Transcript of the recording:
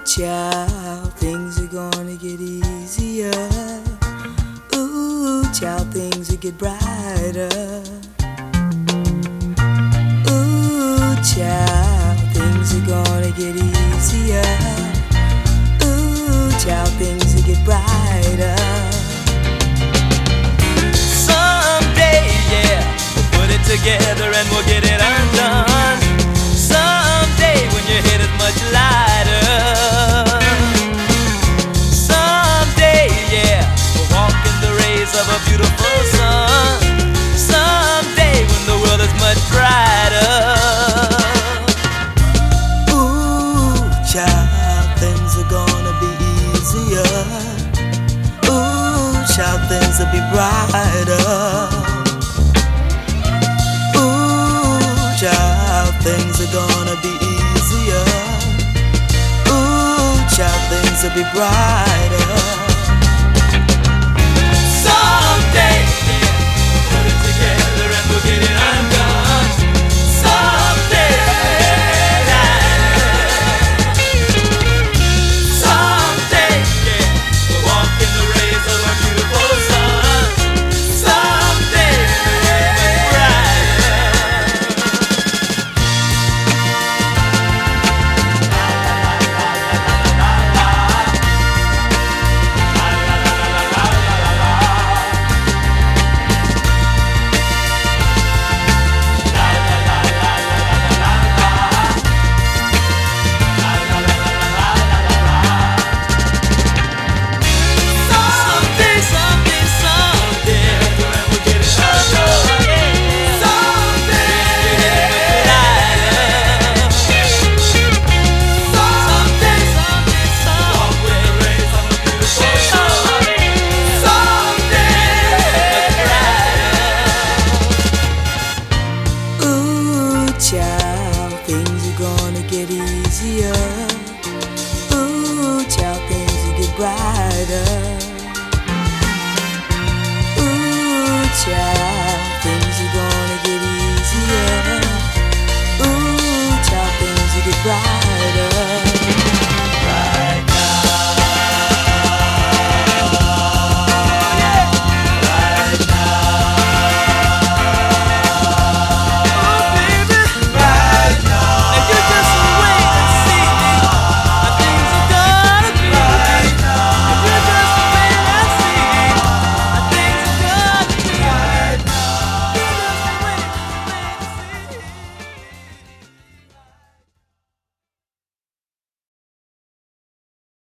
child, things are gonna get easier. Ooh, child, things will get brighter. Ooh, child, things are gonna get easier. Ooh, child, things will get brighter. Someday, yeah, we'll put it together and we'll get it undone. Someday when your head is much lighter. Someday, yeah, we'll walk in the rays of a beautiful sun. Someday when the world is much brighter. Ooh, child, things are gonna be easier. Ooh, child, things will be brighter. Ooh, child, things are gonna be easier. Ooh, child, things will be brighter. Someday, yeah, we'll put it together and we'll get it undone. Someday, someday, yeah, we'll walk in the rays of a beautiful sun. Someday, much brighter. Someday, someday, someday, we'll get it undone. Someday, someday, someday, walk with the rays of a beautiful sun. Someday, much brighter. Ooh, child, things are gonna get easier. Ooh, child, things will get brighter. Ooh, child, things are gonna get easier. Ooh, child, things will get brighter.